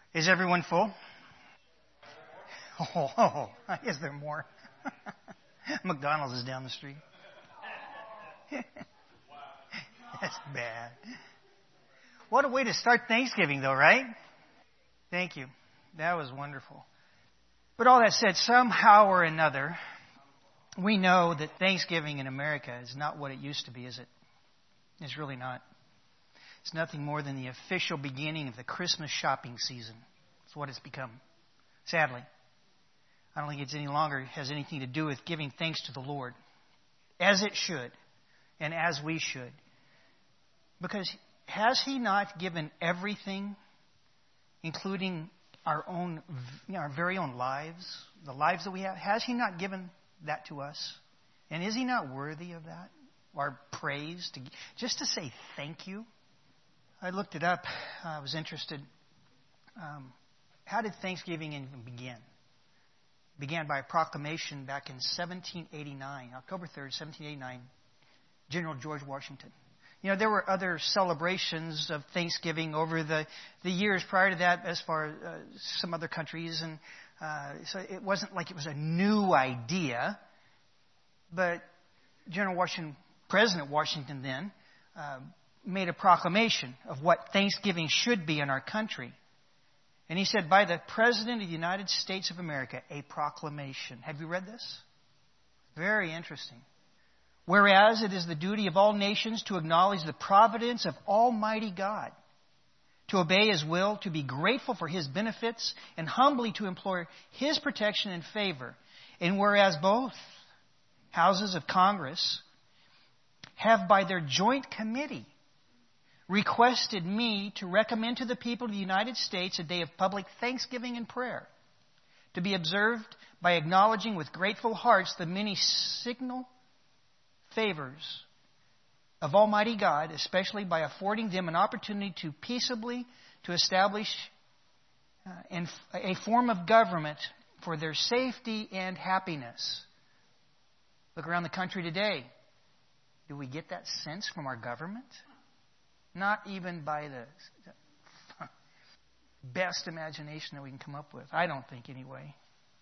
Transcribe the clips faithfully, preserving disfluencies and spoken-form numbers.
Is everyone full? Oh, oh, is there more? McDonald's is down the street. That's bad. What a way to start Thanksgiving, though, right? Thank you. That was wonderful. But all that said, somehow or another, we know that Thanksgiving in America is not what it used to be, is it? It's really not. It's nothing more than the official beginning of the Christmas shopping season. It's what it's become. Sadly. I don't think it's any longer has anything to do with giving thanks to the Lord. As it should. And as we should. Because has He not given everything, including our own, you know, our very own lives, the lives that we have? Has He not given that to us? And is He not worthy of that? Our praise? To, just to say thank you? I looked it up. I was interested. Um, how did Thanksgiving even begin? It began by a proclamation back in seventeen eighty-nine, October third, seventeen eighty-nine, General George Washington. You know, there were other celebrations of Thanksgiving over the, the years prior to that as far as uh, some other countries. And uh, so it wasn't like it was a new idea. But General Washington, President Washington then, uh, made a proclamation of what Thanksgiving should be in our country. And he said, by the President of the United States of America, a proclamation. Have you read this? Very interesting. Whereas it is the duty of all nations to acknowledge the providence of Almighty God, to obey His will, to be grateful for His benefits, and humbly to implore His protection and favor. And whereas both houses of Congress have by their joint committee requested me to recommend to the people of the United States a day of public thanksgiving and prayer, to be observed by acknowledging with grateful hearts the many signal favors of Almighty God, especially by affording them an opportunity to peaceably to establish uh, in a form of government for their safety and happiness. Look around the country today. Do we get that sense from our government? Not even by the best imagination that we can come up with. I don't think anyway.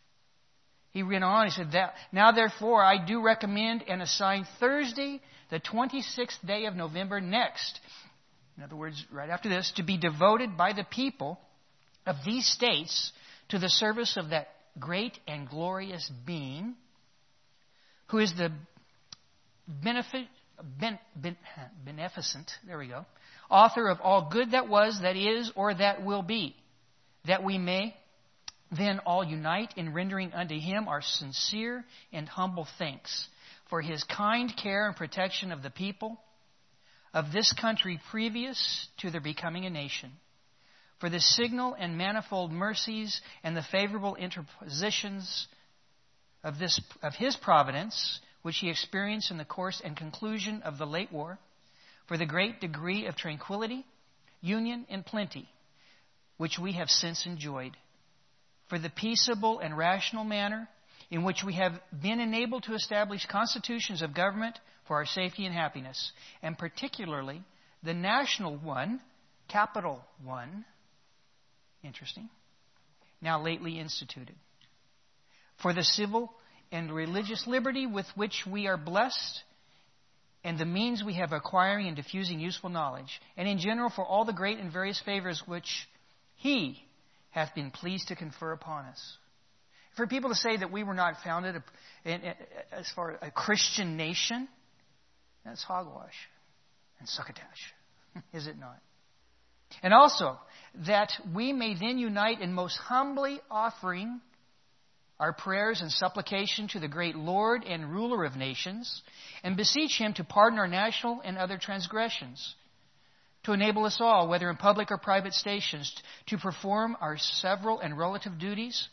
He went on, he said, that, now therefore I do recommend and assign Thursday, the twenty-sixth day of November next, in other words, right after this, to be devoted by the people of these states to the service of that great and glorious being who is the benefit, ben, ben, beneficent, there we go, author of all good that was, that is, or that will be, that we may then all unite in rendering unto Him our sincere and humble thanks for His kind care and protection of the people of this country previous to their becoming a nation, for the signal and manifold mercies and the favorable interpositions of this of His providence, which He experienced in the course and conclusion of the late war, for the great degree of tranquility, union, and plenty, which we have since enjoyed, for the peaceable and rational manner in which we have been enabled to establish constitutions of government for our safety and happiness, and particularly the national one, capital one, interesting, now lately instituted, for the civil and religious liberty with which we are blessed, and the means we have acquiring and diffusing useful knowledge, and in general for all the great and various favors which He hath been pleased to confer upon us. For people to say that we were not founded as far as a Christian nation, that's hogwash and succotash, is it not? And also, that we may then unite in most humbly offering our prayers and supplication to the great Lord and ruler of nations, and beseech Him to pardon our national and other transgressions, to enable us all, whether in public or private stations, to perform our several and relative duties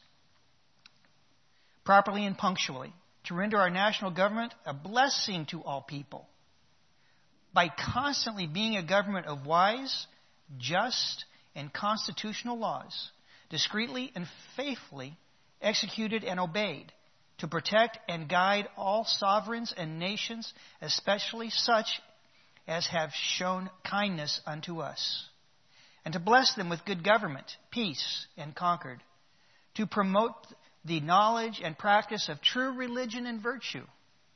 properly and punctually, to render our national government a blessing to all people, by constantly being a government of wise, just, and constitutional laws, discreetly and faithfully executed and obeyed, to protect and guide all sovereigns and nations, especially such as have shown kindness unto us. and to bless them with good government, peace, and concord, to promote the knowledge and practice of true religion and virtue,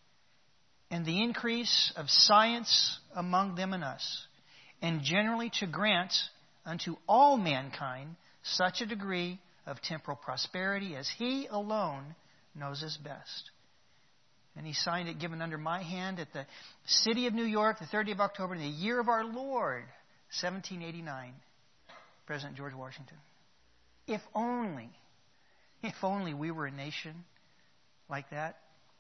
and the increase of science among them and us, and generally to grant unto all mankind such a degree of temporal prosperity as He alone knows is best. And he signed it, given under my hand, at the city of New York, the thirtieth of October, in the year of our Lord, seventeen eighty-nine. President George Washington. If only, if only we were a nation like that.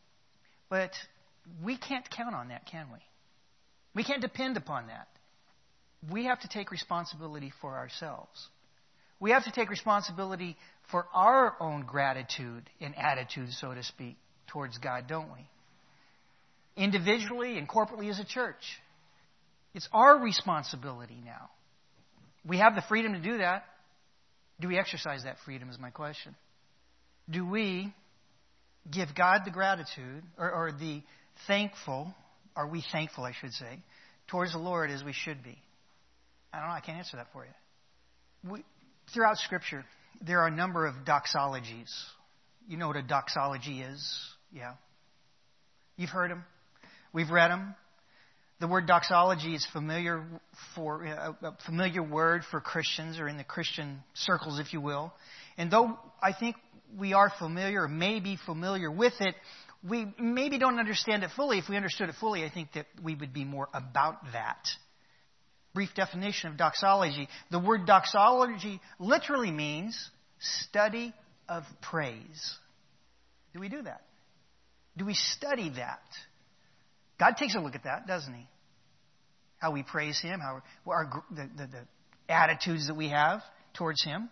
But we can't count on that, can we? We can't depend upon that. We have to take responsibility for ourselves. We have to take responsibility for our own gratitude and attitude, so to speak, towards God, don't we? Individually and corporately as a church. It's our responsibility now. We have the freedom to do that. Do we exercise that freedom is my question. Do we give God the gratitude, or, or the thankful, are we thankful, I should say, towards the Lord as we should be? I don't know, I can't answer that for you. We, throughout Scripture, there are a number of doxologies. You know what a doxology is? Yeah. You've heard them. We've read them. The word doxology is familiar for a, a familiar word for Christians, or in the Christian circles, if you will. And though I think we are familiar, or may be familiar with it, we maybe don't understand it fully. If we understood it fully, I think that we would be more about that. Brief definition of doxology. The word doxology literally means study of praise. Do we do that? Do we study that? God takes a look at that, doesn't He? How we praise Him, how our, the, the, the attitudes that we have towards Him.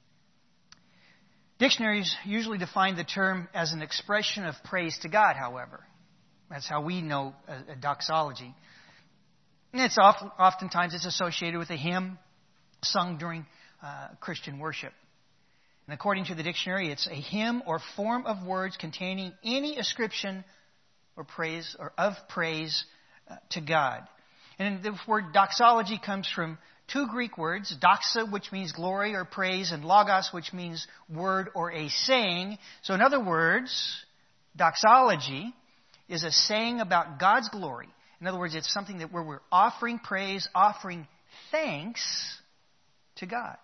Dictionaries usually define the term as an expression of praise to God, however. That's how we know a, a doxology. And it's often, oftentimes it's associated with a hymn sung during uh, Christian worship. And according to the dictionary, it's a hymn or form of words containing any ascription or praise or of praise uh, to God. And the word doxology comes from two Greek words, doxa, which means glory or praise, and logos, which means word or a saying. So in other words, doxology is a saying about God's glory. In other words, it's something that where we're offering praise, offering thanks to God.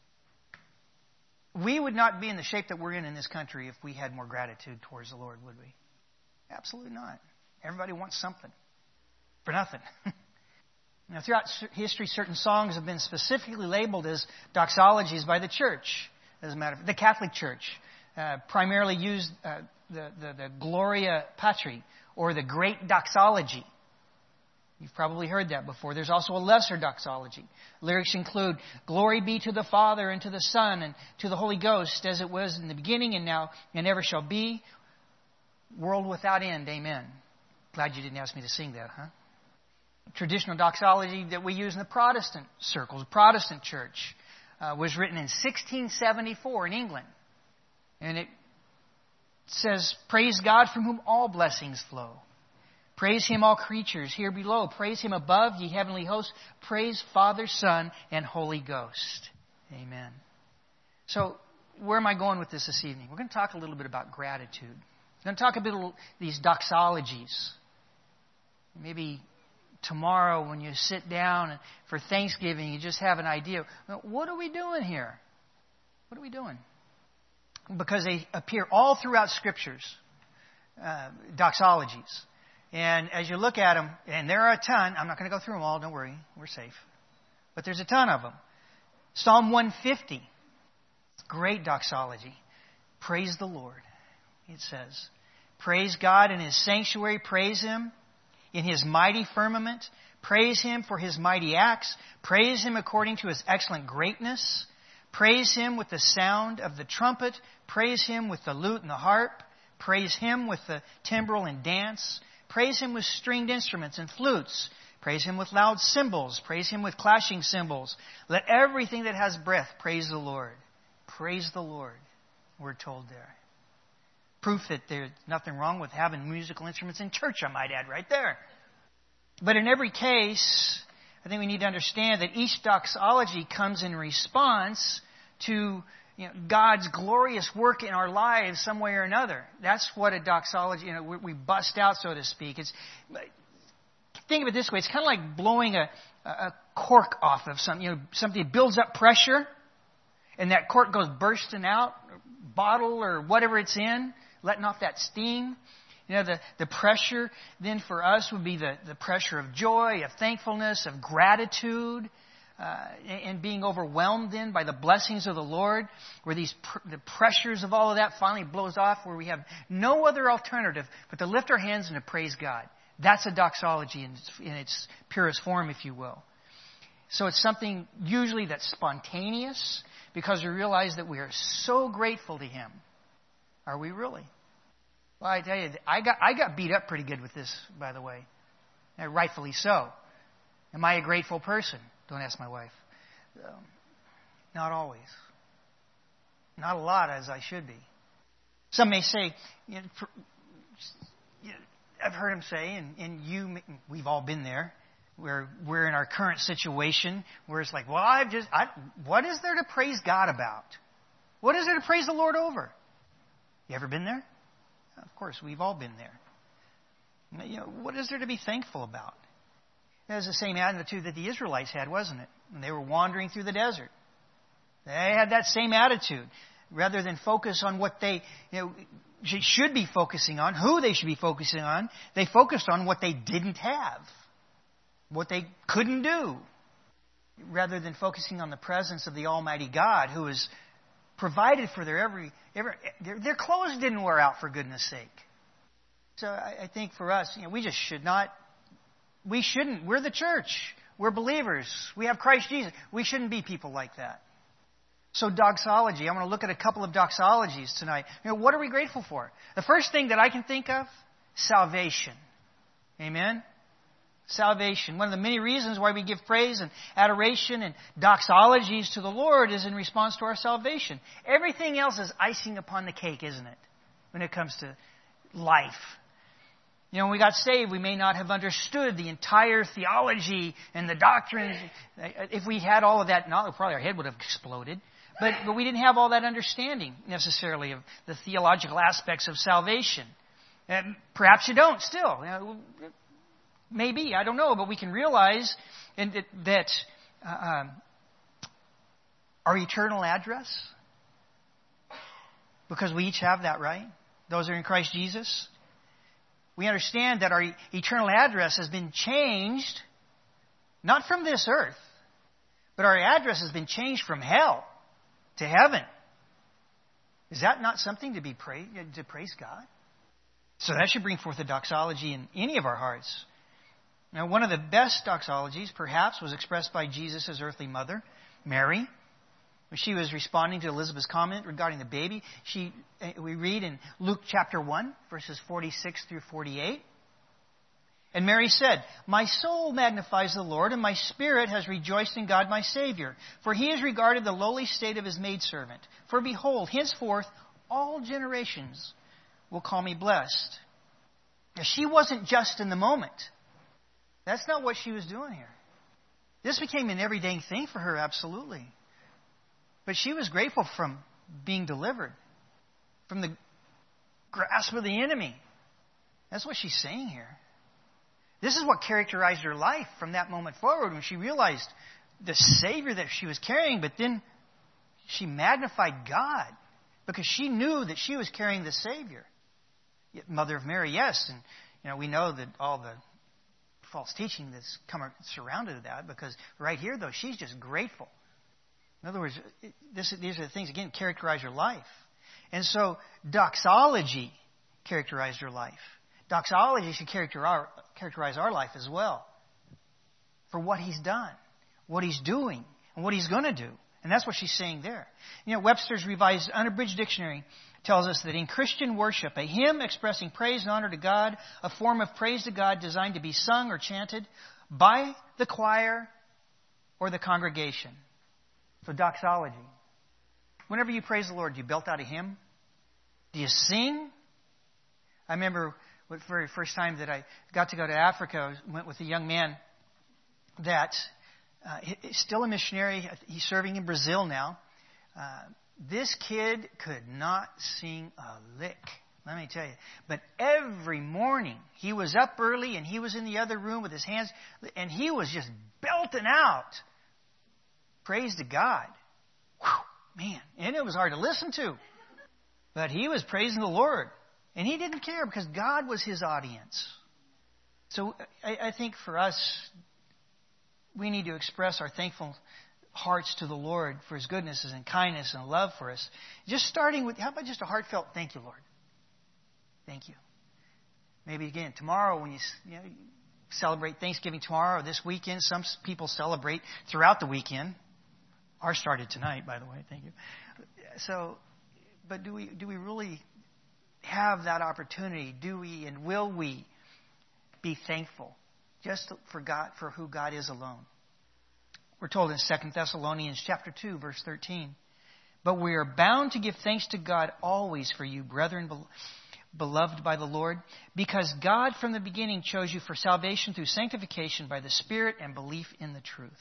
We would not be in the shape that we're in in this country if we had more gratitude towards the Lord, would we? Absolutely not. Everybody wants something for nothing. Now, throughout history, certain songs have been specifically labeled as doxologies by the church. As a matter of fact, the Catholic Church uh, primarily used uh, the, the, the Gloria Patri, or the Great Doxology. You've probably heard that before. There's also a lesser doxology. Lyrics include, "Glory be to the Father, and to the Son, and to the Holy Ghost, as it was in the beginning, and now, and ever shall be, world without end. Amen." Glad you didn't ask me to sing that, huh? Traditional doxology that we use in the Protestant circles, Protestant church, uh, was written in sixteen seventy-four in England. And it says, "Praise God from whom all blessings flow. Praise Him, all creatures here below. Praise Him above, ye heavenly hosts. Praise Father, Son, and Holy Ghost." Amen. So, where am I going with this this evening? We're going to talk a little bit about gratitude. We're going to talk a bit about these doxologies. Maybe tomorrow when you sit down for Thanksgiving, you just have an idea. What are we doing here? What are we doing? Because they appear all throughout Scriptures, uh, doxologies. And as you look at them, and there are a ton, I'm not going to go through them all, don't worry, we're safe. But there's a ton of them. Psalm one fifty, great doxology. Praise the Lord, it says. Praise God in His sanctuary, praise Him in His mighty firmament. Praise Him for His mighty acts. Praise Him according to His excellent greatness. Praise Him with the sound of the trumpet. Praise Him with the lute and the harp. Praise Him with the timbrel and dance. Praise Him with stringed instruments and flutes. Praise Him with loud cymbals. Praise Him with clashing cymbals. Let everything that has breath praise the Lord. Praise the Lord, we're told there. Proof that there's nothing wrong with having musical instruments in church, I might add, right there. But in every case, I think we need to understand that each doxology comes in response to, you know, God's glorious work in our lives some way or another. That's what a doxology, you know, we, we bust out, so to speak. It's, think of it this way. It's kind of like blowing a, a cork off of something. You know, something builds up pressure, and that cork goes bursting out, bottle or whatever it's in, letting off that steam. You know, the, the pressure then for us would be the, the pressure of joy, of thankfulness, of gratitude, uh, and being overwhelmed then by the blessings of the Lord, where these pr- the pressures of all of that finally blows off, where we have no other alternative but to lift our hands and to praise God. That's a doxology in its, in its purest form, if you will. So it's something usually that's spontaneous because we realize that we are so grateful to Him. Are we really? Well, I tell you, I got I got beat up pretty good with this, by the way. And rightfully so. Am I a grateful person? Don't ask my wife. Um, not always. Not a lot as I should be. Some may say, you know, for, you know, I've heard them say, and, and you, we've all been there, where we're in our current situation, where it's like, well, I've just, I, what is there to praise God about? What is there to praise the Lord over? You ever been there? Of course, we've all been there. You know, what is there to be thankful about? It was the same attitude that the Israelites had, wasn't it? When they were wandering through the desert. They had that same attitude. Rather than focus on what they, you know, should be focusing on, who they should be focusing on, they focused on what they didn't have, what they couldn't do, rather than focusing on the presence of the Almighty God, who has provided for their every, every their, their clothes didn't wear out, for goodness sake. So I, I think for us, you know, we just should not, we shouldn't, we're the church, we're believers, we have Christ Jesus, we shouldn't be people like that. So doxology, I want to look at a couple of doxologies tonight. You know, what are we grateful for? The first thing that I can think of, salvation. Amen? Salvation. One of the many reasons why we give praise and adoration and doxologies to the Lord is in response to our salvation. Everything else is icing upon the cake, isn't it? When it comes to life. You know, when we got saved, we may not have understood the entire theology and the doctrines. If we had all of that knowledge, probably our head would have exploded. But, but we didn't have all that understanding necessarily of the theological aspects of salvation. And perhaps you don't still. You know, maybe, I don't know. But we can realize and that, that uh, um, our eternal address, because we each have that, right? Those are in Christ Jesus. We understand that our eternal address has been changed, not from this earth, but our address has been changed from hell to heaven. Is that not something to be praised, to praise God? So that should bring forth a doxology in any of our hearts. Now, one of the best doxologies, perhaps, was expressed by Jesus' earthly mother, Mary. When she was responding to Elizabeth's comment regarding the baby, she we read in Luke chapter one, verses forty-six through forty-eight. And Mary said, "My soul magnifies the Lord, and my spirit has rejoiced in God my Savior. For He has regarded the lowly state of His maidservant. For behold, henceforth all generations will call me blessed." Now, she wasn't just in the moment. That's not what she was doing here. This became an everyday thing for her, absolutely. But she was grateful from being delivered from the grasp of the enemy. That's what she's saying here. This is what characterized her life from that moment forward, when she realized the Savior that she was carrying, but then she magnified God because she knew that she was carrying the Savior. Mother of Mary, yes, and you know we know that all the false teaching that's come surrounded that, because right here, though, she's just grateful. In other words, this, these are the things, again, characterize her life. And so doxology characterized her life. Doxology should characterize our, characterize our life as well. For what He's done, what He's doing, and what He's going to do. And that's what she's saying there. You know, Webster's Revised Unabridged Dictionary tells us that in Christian worship, a hymn expressing praise and honor to God, a form of praise to God designed to be sung or chanted by the choir or the congregation. So doxology. Whenever you praise the Lord, do you belt out a hymn? Do you sing? I remember the very first time that I got to go to Africa, I went with a young man that uh, he's still a missionary. He's serving in Brazil now. Uh, this kid could not sing a lick, let me tell you. But every morning he was up early and he was in the other room with his hands, and he was just belting out praise to God. Whew, man, and it was hard to listen to. But he was praising the Lord. And he didn't care because God was his audience. So I, I think for us, we need to express our thankful hearts to the Lord for his goodness and kindness and love for us. Just starting with, how about just a heartfelt thank you, Lord? Thank you. Maybe again, tomorrow when you, you know, celebrate Thanksgiving tomorrow or this weekend, some people celebrate throughout the weekend. Ours started tonight, by the way. Thank you. So, but do we do we really have that opportunity? Do we and will we be thankful just for God, for who God is alone? We're told in Second Thessalonians chapter two, verse thirteen, but we are bound to give thanks to God always for you, brethren, beloved by the Lord, because God from the beginning chose you for salvation through sanctification by the Spirit and belief in the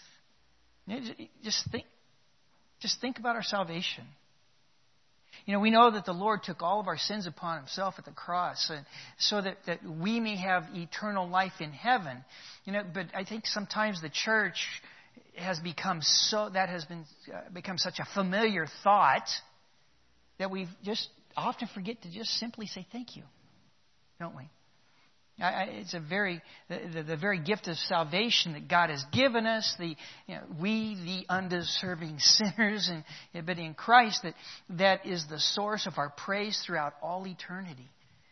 truth. Just think, just think about our salvation. You know, we know that the Lord took all of our sins upon himself at the cross, and so that, that we may have eternal life in heaven. You know, but I think sometimes the church has become so, that has been uh, become such a familiar thought that we just often forget to just simply say thank you, don't we? I, I, it's a very the, the, the very gift of salvation that God has given us. The you know, we the undeserving sinners, and but in Christ that that is the source of our praise throughout all eternity.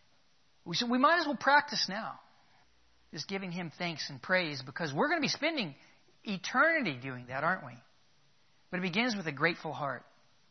We so we might as well practice now, just giving Him thanks and praise, because we're going to be spending eternity doing that, aren't we? But it begins with a grateful heart.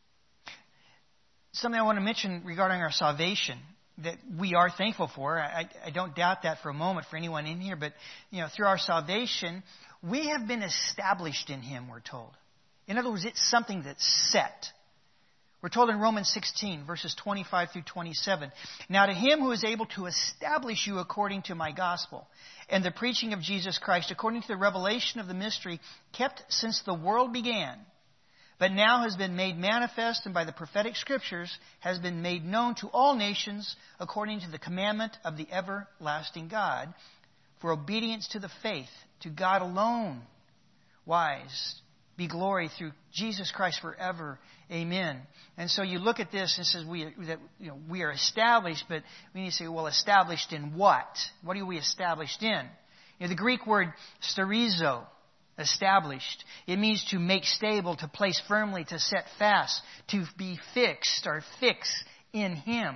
Something I want to mention regarding our salvation that we are thankful for. I, I don't doubt that for a moment for anyone in here. But, you know, through our salvation, we have been established in Him, we're told. In other words, it's something that's set. We're told in Romans sixteen, verses twenty-five through twenty-seven, now to Him who is able to establish you according to my gospel and the preaching of Jesus Christ, according to the revelation of the mystery kept since the world began, but now has been made manifest, and by the prophetic scriptures has been made known to all nations according to the commandment of the everlasting God, for obedience to the faith, to God alone, wise, be glory through Jesus Christ forever. Amen. And so you look at this and it says we that you know we are established, but we need to say, well, established in what? What are we established in? You know, the Greek word sterizo, established. It means to make stable, to place firmly, to set fast, to be fixed or fix in Him.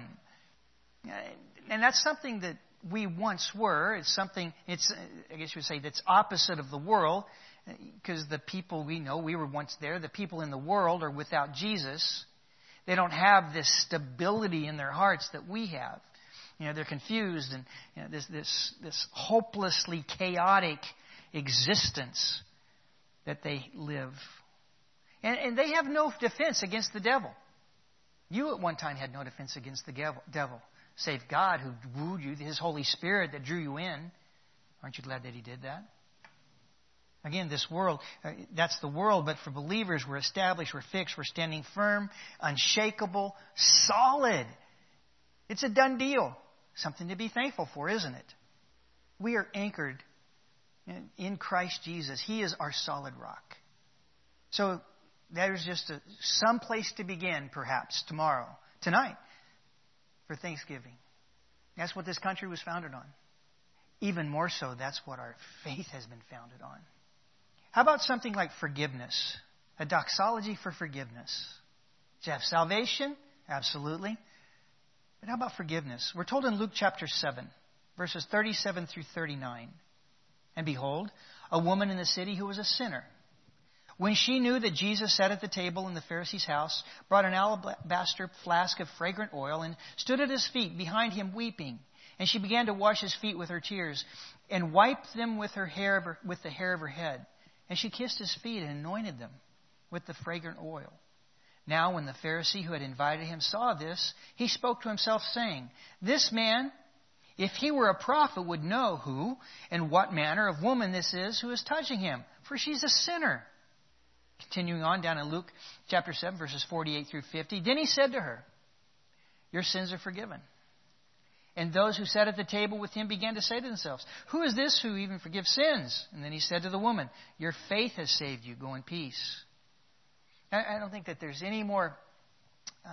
And that's something that we once were. It's something, it's, I guess you would say, that's opposite of the world, because the people we know, we were once there. The people in the world are without Jesus. They don't have this stability in their hearts that we have. You know, they're confused and you know, this, this, this hopelessly chaotic existence that they live. And, and they have no defense against the devil. You at one time had no defense against the devil, save God who wooed you, His Holy Spirit that drew you in. Aren't you glad that He did that? Again, this world, uh, that's the world, but for believers, we're established, we're fixed, we're standing firm, unshakable, solid. It's a done deal. Something to be thankful for, isn't it? We are anchored in Christ Jesus. He is our solid rock. So there's just a, some place to begin, perhaps, tomorrow, tonight, for Thanksgiving. That's what this country was founded on. Even more so, that's what our faith has been founded on. How about something like forgiveness? A doxology for forgiveness. Do you have salvation? Absolutely. But how about forgiveness? We're told in Luke chapter seven, verses thirty-seven through thirty-nine. And behold, a woman in the city who was a sinner, when she knew that Jesus sat at the table in the Pharisee's house, brought an alabaster flask of fragrant oil and stood at His feet behind Him weeping. And she began to wash His feet with her tears and wiped them with her hair of her, with the hair of her head. And she kissed His feet and anointed them with the fragrant oil. Now when the Pharisee who had invited him saw this, he spoke to himself, saying, this man, if he were a prophet, would know who and what manner of woman this is who is touching him, for she's a sinner. Continuing on down in Luke chapter seven, verses forty-eight through fifty. Then he said to her, your sins are forgiven. And those who sat at the table with him began to say to themselves, who is this who even forgives sins? And then he said to the woman, your faith has saved you. Go in peace. I don't think that there's any more uh,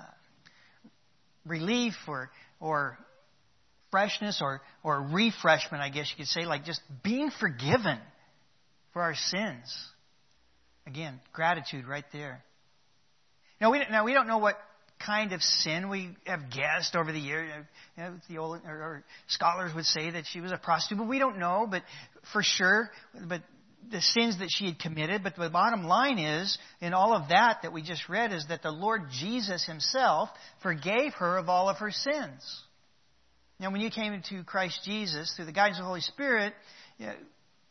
relief or or freshness or, or refreshment, I guess you could say, like just being forgiven for our sins. Again, gratitude right there. Now we, now, we don't know what kind of sin we have guessed over the years. You know, the old, or, or scholars would say that she was a prostitute, but we don't know, but for sure, but the sins that she had committed. But the bottom line is, in all of that that we just read, is that the Lord Jesus himself forgave her of all of her sins. Now, when you came into Christ Jesus through the guidance of the Holy Spirit, you know,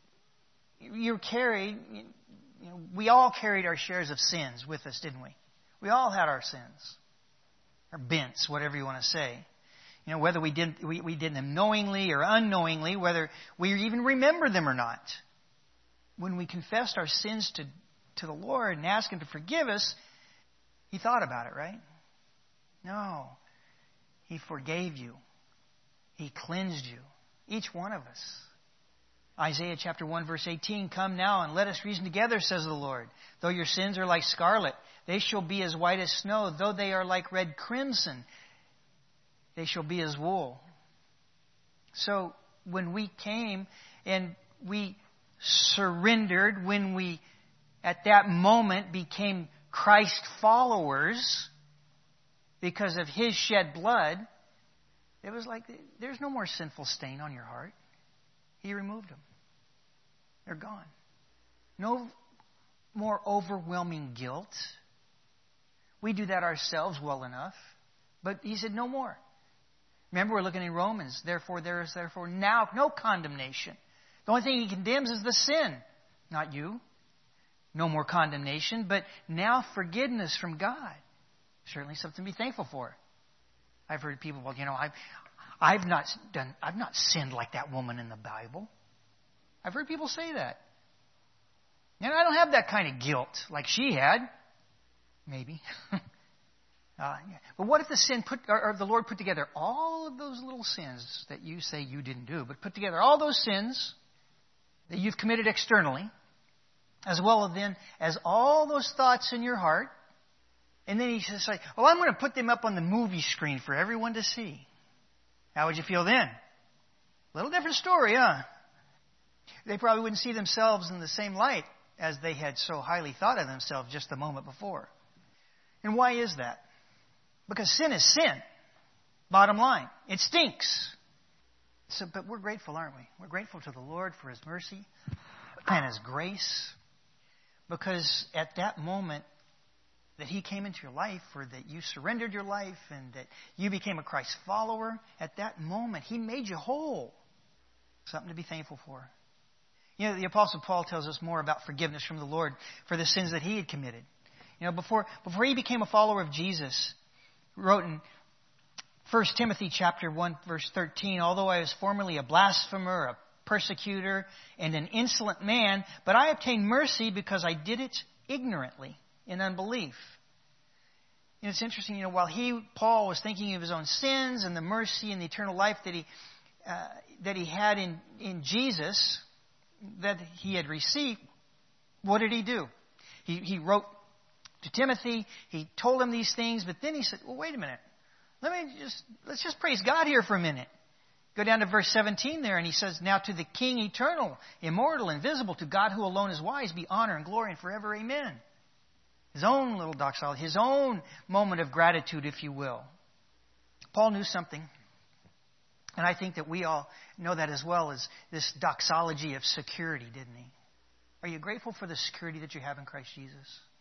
you carried, you know, we all carried our shares of sins with us, didn't we? We all had our sins, our bents, whatever you want to say. You know, whether we did we, we did them knowingly or unknowingly, whether we even remember them or not. When we confessed our sins to, to the Lord and asked him to forgive us, he thought about it, right? No. He forgave you. He cleansed you. Each one of us. Isaiah chapter one, verse eighteen, come now and let us reason together, says the Lord. Though your sins are like scarlet, they shall be as white as snow. Though they are like red crimson, they shall be as wool. So when we came and we surrendered, when we at that moment became Christ followers because of his shed blood, it was like there's no more sinful stain on your heart. He removed them. They're gone. No more overwhelming guilt. We do that ourselves well enough. But he said no more. Remember, we're looking in Romans. Therefore, there is therefore now no condemnation. The only thing he condemns is the sin, not you. No more condemnation, but now forgiveness from God. Certainly something to be thankful for. I've heard people, well, you know, I've, I've not done, I've not sinned like that woman in the Bible. I've heard people say that. And I don't have that kind of guilt like she had. Maybe. uh, yeah. But what if the sin put, or, or the Lord put together all of those little sins that you say you didn't do, but put together all those sins that you've committed externally, as well as then as all those thoughts in your heart, and then he says, like, well, I'm going to put them up on the movie screen for everyone to see. How would you feel then? A little different story, huh? They probably wouldn't see themselves in the same light as they had so highly thought of themselves just the moment before. And why is that? Because sin is sin. Bottom line. It stinks. So, but we're grateful, aren't we? We're grateful to the Lord for his mercy and his grace. Because at that moment that he came into your life, or that you surrendered your life and that you became a Christ follower, at that moment he made you whole. Something to be thankful for. You know, the Apostle Paul tells us more about forgiveness from the Lord for the sins that he had committed. You know, before before he became a follower of Jesus, he wrote in First Timothy chapter one, verse thirteen, although I was formerly a blasphemer, a persecutor, and an insolent man, but I obtained mercy because I did it ignorantly, in unbelief. You know, it's interesting, you know, while he, Paul, was thinking of his own sins and the mercy and the eternal life that he uh, that he had in, in Jesus, that he had received, what did he do? He, he wrote to Timothy, he told him these things, but then he said, well, wait a minute. Let me just, let's just praise God here for a minute. Go down to verse seventeen there, and he says, now to the King eternal, immortal, invisible, to God who alone is wise, be honor and glory and forever, amen. His own little doxology, his own moment of gratitude, if you will. Paul knew something, and I think that we all know that as well, as this doxology of security, didn't he? Are you grateful for the security that you have in Christ Jesus?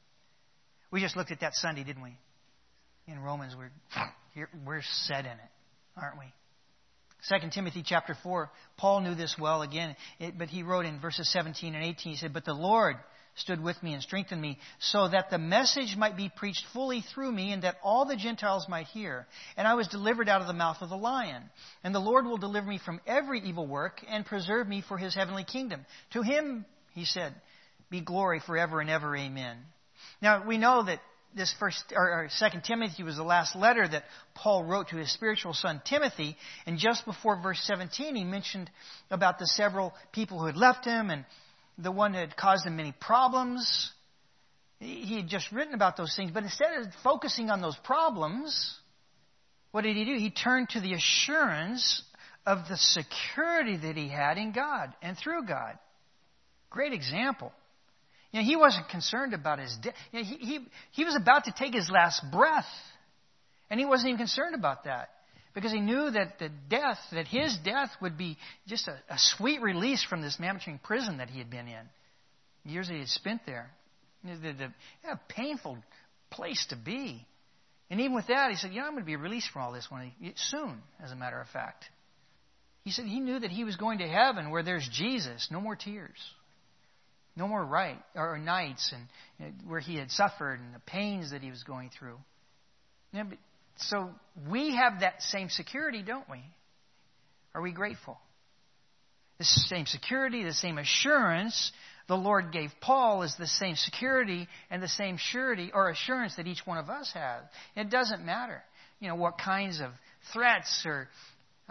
We just looked at that Sunday, didn't we? In Romans, we're we're set in it, aren't we? Second Timothy chapter four, Paul knew this well again, it, but he wrote in verses seventeen and eighteen, he said, but the Lord stood with me and strengthened me, so that the message might be preached fully through me, and that all the Gentiles might hear. And I was delivered out of the mouth of the lion. And the Lord will deliver me from every evil work and preserve me for his heavenly kingdom. To him, he said, be glory forever and ever. Amen. Now, we know that this first or, or Second Timothy was the last letter that Paul wrote to his spiritual son Timothy. And just before verse seventeen, he mentioned about the several people who had left him and the one that had caused him many problems. He had just written about those things. But instead of focusing on those problems, what did he do? He turned to the assurance of the security that he had in God and through God. Great example. You know, he wasn't concerned about his death. You know, he, he, he was about to take his last breath. And he wasn't even concerned about that. Because he knew that the death, that his death would be just a, a sweet release from this mammothering prison that he had been in. Years that he had spent there. The, the, yeah, painful place to be. And even with that, he said, you know, I'm going to be released from all this one soon, as a matter of fact. He said he knew that he was going to heaven where there's Jesus. No more tears. No more right, or nights and you know, where he had suffered and the pains that he was going through. You know, but, so we have that same security, don't we? Are we grateful? The same security, the same assurance the Lord gave Paul is the same security and the same surety or assurance that each one of us have. It doesn't matter, you know, what kinds of threats or uh,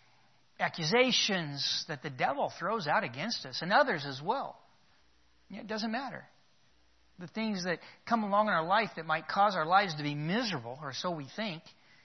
accusations that the devil throws out against us and others as well. It doesn't matter. The things that come along in our life that might cause our lives to be miserable, or so we think,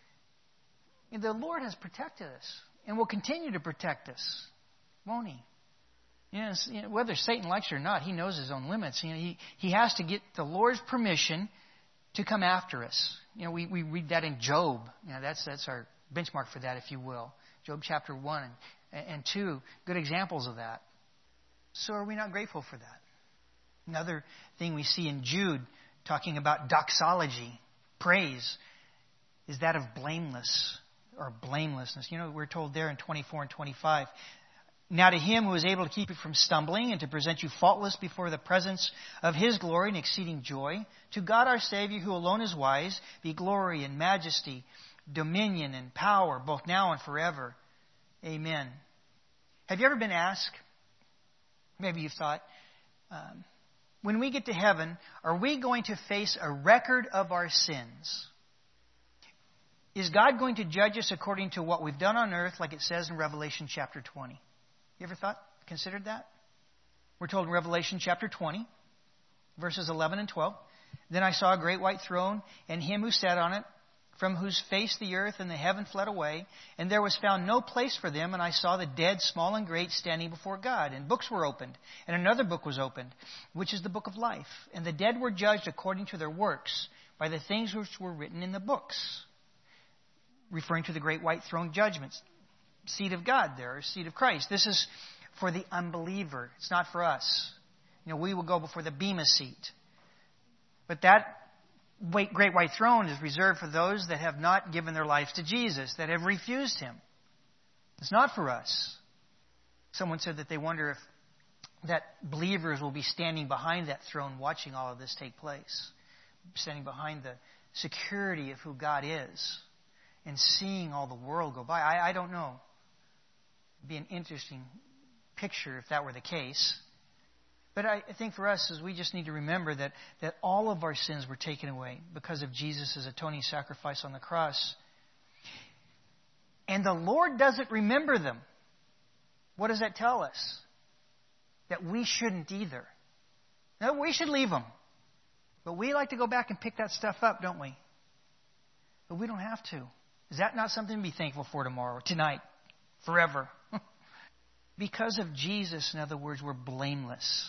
the Lord has protected us and will continue to protect us, won't He? Yes, you know, whether Satan likes it or not, he knows his own limits. You know, he, he has to get the Lord's permission to come after us. You know, we, we read that in Job. You know, that's that's our benchmark for that, if you will. Job chapter one and, and two, good examples of that. So are we not grateful for that? Another thing we see in Jude, talking about doxology, praise, is that of blameless or blamelessness. You know, we're told there in twenty-four and twenty-five, now to Him who is able to keep you from stumbling and to present you faultless before the presence of His glory and exceeding joy, to God our Savior, who alone is wise, be glory and majesty, dominion and power, both now and forever. Amen. Have you ever been asked, maybe you've thought, um, when we get to heaven, are we going to face a record of our sins? Is God going to judge us according to what we've done on earth, like it says in Revelation chapter twenty? You ever thought, considered that? We're told in Revelation chapter twenty, verses eleven and twelve, then I saw a great white throne, and Him who sat on it, from whose face the earth and the heaven fled away, and there was found no place for them, and I saw the dead, small and great, standing before God, and books were opened, and another book was opened, which is the book of life, and the dead were judged according to their works, by the things which were written in the books, referring to the great white throne judgments, seat of God there, or seat of Christ. This is for the unbeliever. It's not for us. You know, we will go before the bema seat. But that great white throne is reserved for those that have not given their lives to Jesus, that have refused Him. It's not for us. Someone said that they wonder if that believers will be standing behind that throne watching all of this take place, standing behind the security of who God is and seeing all the world go by. I, I don't know. It'd be an interesting picture if that were the case. But I think for us is we just need to remember that, that all of our sins were taken away because of Jesus' atoning sacrifice on the cross. And the Lord doesn't remember them. What does that tell us? That we shouldn't either. No, we should leave them. But we like to go back and pick that stuff up, don't we? But we don't have to. Is that not something to be thankful for tomorrow, tonight, forever? Because of Jesus, in other words, we're blameless.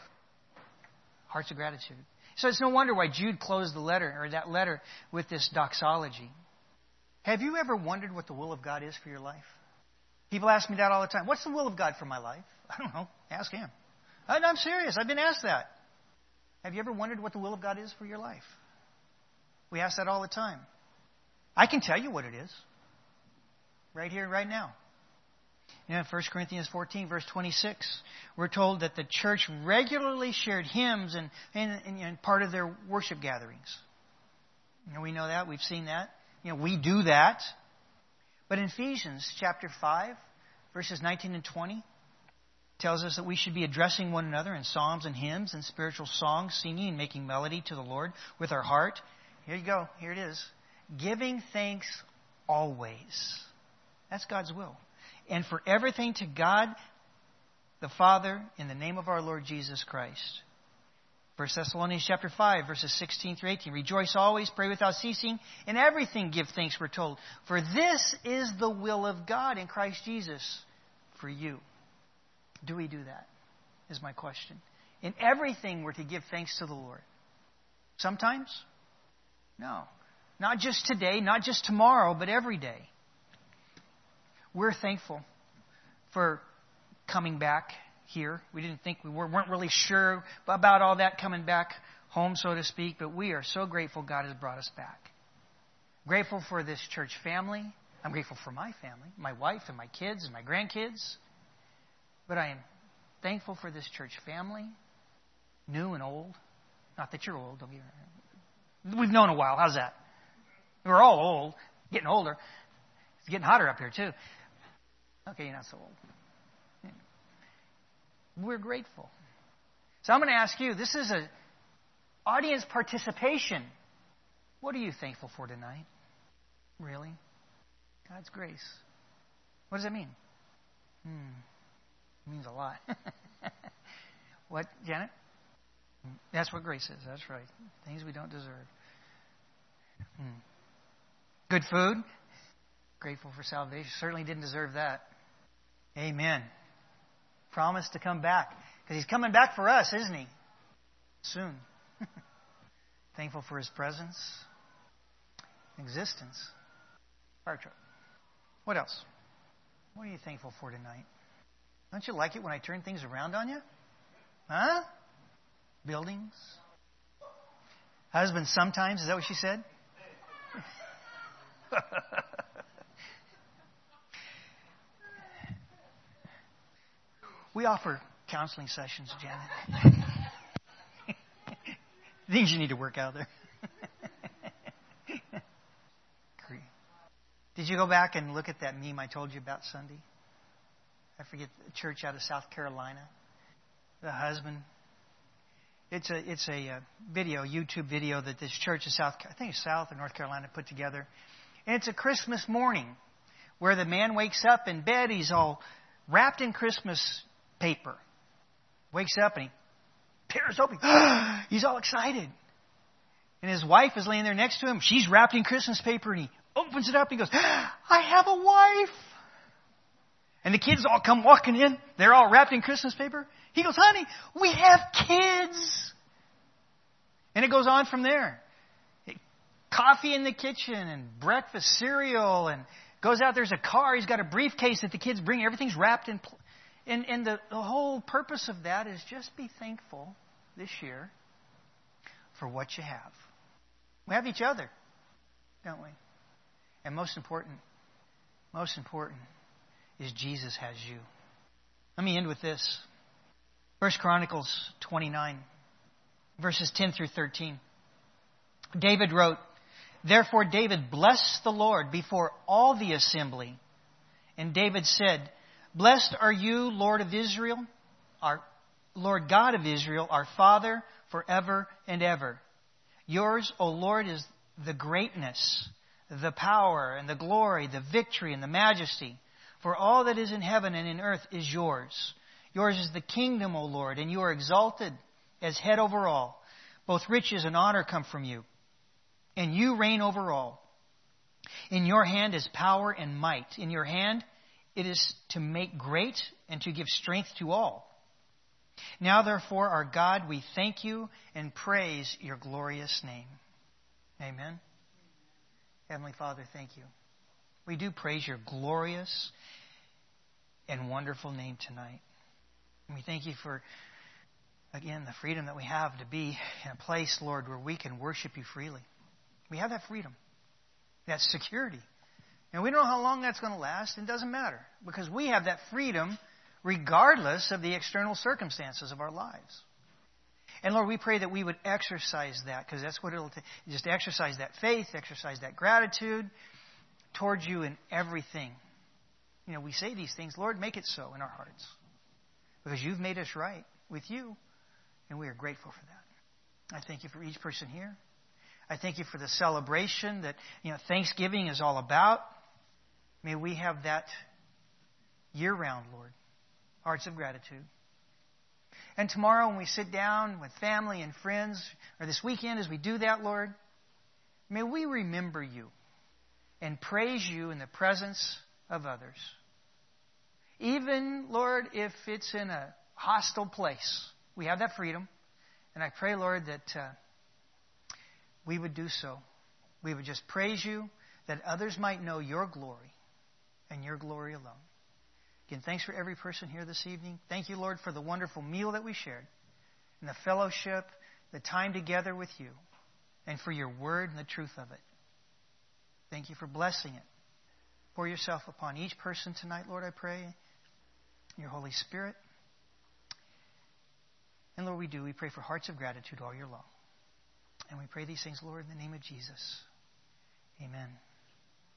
Hearts of gratitude. So it's no wonder why Jude closed the letter, or that letter, with this doxology. Have you ever wondered what the will of God is for your life? People ask me that all the time. What's the will of God for my life? I don't know. Ask Him. I'm serious. I've been asked that. Have you ever wondered what the will of God is for your life? We ask that all the time. I can tell you what it is. Right here, right now. You know, First Corinthians fourteen, verse twenty-six, we're told that the church regularly shared hymns and, and, and, and part of their worship gatherings. You know, we know that. We've seen that. You know, we do that. But in Ephesians chapter five, verses nineteen and twenty, tells us that we should be addressing one another in psalms and hymns and spiritual songs, singing and making melody to the Lord with our heart. Here you go. Here it is. Giving thanks always. That's God's will. And for everything to God, the Father, in the name of our Lord Jesus Christ. First Thessalonians chapter five, verses sixteen through eighteen. Rejoice always, pray without ceasing, in everything give thanks, we're told. For this is the will of God in Christ Jesus for you. Do we do that? Is my question. In everything we're to give thanks to the Lord. Sometimes? No. Not just today, not just tomorrow, but every day. We're thankful for coming back here. We didn't think, we weren't really sure about all that coming back home, so to speak, but we are so grateful God has brought us back. Grateful for this church family. I'm grateful for my family, my wife and my kids and my grandkids. But I am thankful for this church family, new and old. Not that you're old. Don't get me wrong. We've known a while. How's that? We're all old, getting older. It's getting hotter up here, too. Okay, you're not so old. We're grateful. So I'm going to ask you, this is an audience participation. What are you thankful for tonight? Really? God's grace. What does that mean? Hmm. It means a lot. What, Janet? That's what grace is. That's right. Things we don't deserve. Hmm. Good food. Grateful for salvation. Certainly didn't deserve that. Amen. Promised to come back. Because He's coming back for us, isn't He? Soon. Thankful for His presence. Existence. Fire truck. What else? What are you thankful for tonight? Don't you like it when I turn things around on you? Huh? Buildings. Husband sometimes. Is that what she said? We offer counseling sessions, Janet. Things you need to work out there. Did you go back and look at that meme I told you about Sunday? I forget, the church out of South Carolina. The husband. It's a it's a uh, video, YouTube video that this church in South, I think it's South or North Carolina put together. And it's a Christmas morning where the man wakes up in bed. He's all wrapped in Christmas paper. Wakes up and he tears open. He's all excited. And his wife is laying there next to him. She's wrapped in Christmas paper and he opens it up and he goes, I have a wife. And the kids all come walking in. They're all wrapped in Christmas paper. He goes, honey, we have kids. And it goes on from there. Coffee in the kitchen and breakfast cereal and goes out. There's a car. He's got a briefcase that the kids bring. Everything's wrapped in. Pl- and and the, the whole purpose of that is just be thankful this year for what you have. We have each other, don't we? And most important, most important is Jesus has you. Let me end with this. First Chronicles twenty-nine, verses ten through thirteen. David wrote, Therefore David blessed the Lord before all the assembly. And David said, Blessed are you, Lord of Israel, our Lord God of Israel, our Father, forever and ever. Yours, O Lord, is the greatness, the power, and the glory, the victory, and the majesty. For all that is in heaven and in earth is yours. Yours is the kingdom, O Lord, and you are exalted as head over all. Both riches and honor come from you, and you reign over all. In your hand is power and might. In your hand it is to make great and to give strength to all. Now, therefore, our God, we thank you and praise your glorious name. Amen. Heavenly Father, thank you. We do praise your glorious and wonderful name tonight. And we thank you for, again, the freedom that we have to be in a place, Lord, where we can worship you freely. We have that freedom, that security, And we don't know how long that's going to last. It doesn't matter because we have that freedom regardless of the external circumstances of our lives. And Lord, we pray that we would exercise that because that's what it'll take. Just exercise that faith, exercise that gratitude towards you in everything. You know, we say these things, Lord, make it so in our hearts because you've made us right with you, and we are grateful for that. I thank you for each person here. I thank you for the celebration that, you know, Thanksgiving is all about. May we have that year-round, Lord, hearts of gratitude. And tomorrow when we sit down with family and friends, or this weekend as we do that, Lord, may we remember you and praise you in the presence of others. Even, Lord, if it's in a hostile place, we have that freedom. And I pray, Lord, that uh, we would do so. We would just praise you, that others might know your glory and your glory alone. Again, thanks for every person here this evening. Thank you, Lord, for the wonderful meal that we shared, and the fellowship, the time together with you, and for your word and the truth of it. Thank you for blessing it. Pour yourself upon each person tonight, Lord, I pray. Your Holy Spirit. And Lord, we do. We pray for hearts of gratitude all year long. And we pray these things, Lord, in the name of Jesus. Amen.